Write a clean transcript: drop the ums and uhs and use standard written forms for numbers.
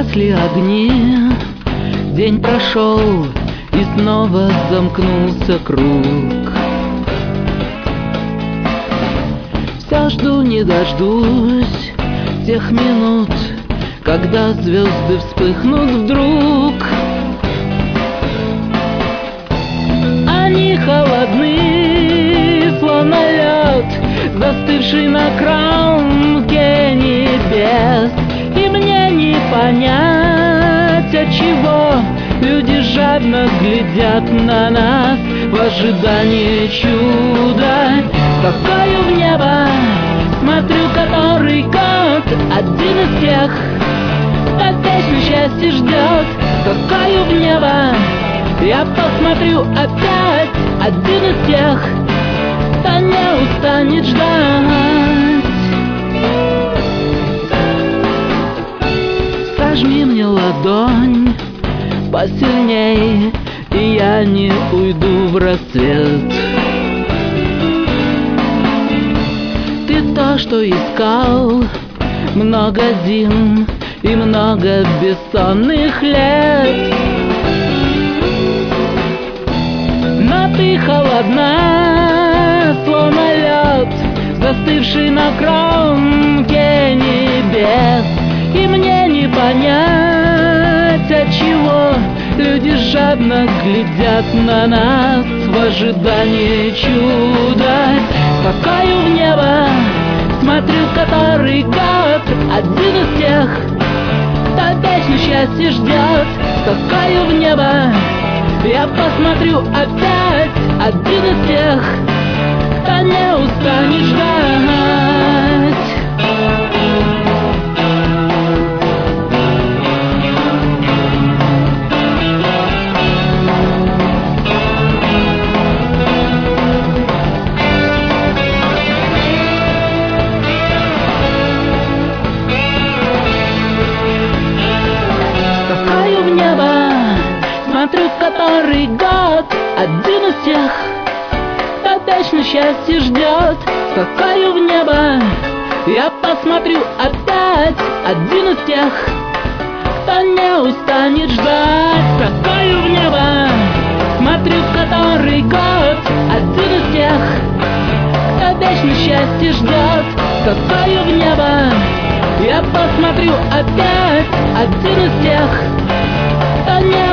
Погасли огни, день прошел, и снова замкнулся круг. Все жду, не дождусь тех минут, когда звезды вспыхнут вдруг. Они холодны, словно лед, застывший на кромке небес. И мне не понять, отчего люди жадно глядят на нас в ожидании чуда. Скакаю в небо, смотрю который год, один из тех, кто вечно счастье ждет. Скакаю в небо, я посмотрю опять, один из тех, кто не устанет ждать. Сожми мне ладонь посильней, и я не уйду в рассвет. Ты то, что искал, много зим и много бессонных лет. Но ты холодна, словно лед, застывший на кромке небес. И мне не понять, отчего люди жадно глядят на нас в ожидании чуда. Скакаю в небо, смотрю который год, один из тех, кто вечно счастье ждет. Скакаю в небо, я посмотрю опять, один из тех, кто не устанет ждать. Скакаю в небо, смотрю который год, один из тех, кто вечно счастье ждет. Скакаю в небо, я посмотрю опять, один из тех, кто не устанет ждать. Скакаю в небо, смотрю который год, один из тех, кто вечно счастье ждет. Скакаю в небо, я посмотрю опять, один из тех, кто не